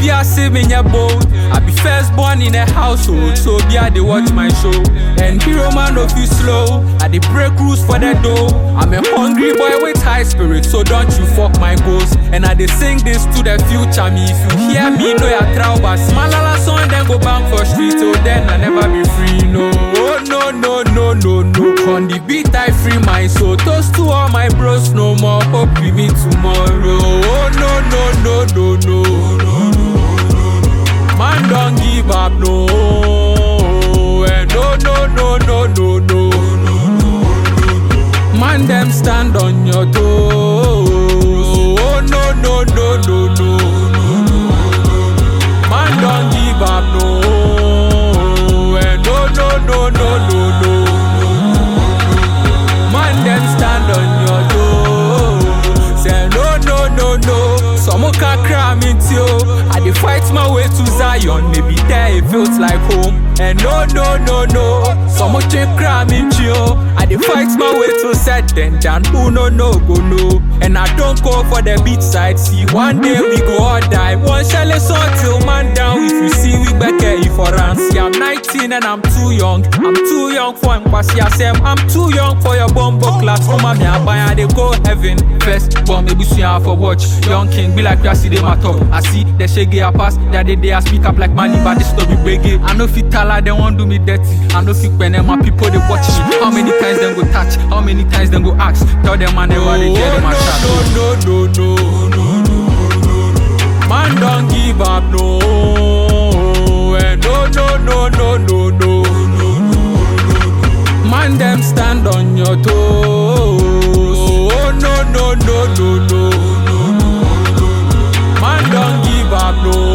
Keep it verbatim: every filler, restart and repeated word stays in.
be a saving your boat. I be first born in a household, so be I they watch my show. And hero man of you slow, I they break rules for the dough. I'm a hungry boy with high spirit, so don't you fuck my goals. And I they sing this to the future me. If you hear me, know ya traubas. Malala song then go bang for street, so then I never be free. No, oh, no, no, no, no, no. On the beat I free my soul. Toast to all my bros, no more. Hope we meet tomorrow. Oh no, no, no, no, no, no, no. Man don't give up, no. And no, no, no, no, no, no. Man them stand on your toes. Oh no, no, no, no, no. Man don't give up, no. And no, no, no, no, no, no. Man them stand on your toes. Say no, no, no, no. Some can cram into you. I dey fight my way to Zion. Maybe there it feels like home. And no, no, no, no. Some can cram into you. I dey fight my way to set them down. Who no, no, go no. And I don't go for the beat side. See, one day we go all die. One shell is on till man down. If you see we back here for rance. See, I'm nineteen and I'm too young. I'm too young for Nkwasi Asem. I'm too young for your bombo class. Oh my man, I they go heaven. First bomb, maybe see how for watch. Young king be like, I see them at top. I see the shaggy I pass. That day they I speak up like money, but this story breaking. I know if you tell her they won't do me dirty. I know if you when my people they watch me. How many times them go touch? How many times them go ask? Tell them I never they get them a shot. No, no, no, no, no, no, no. Man don't give up, no. And no, no, no, no, no, no, no. Man them stand on your toes. Oh no, no, no, no, no. Man don't give up, no.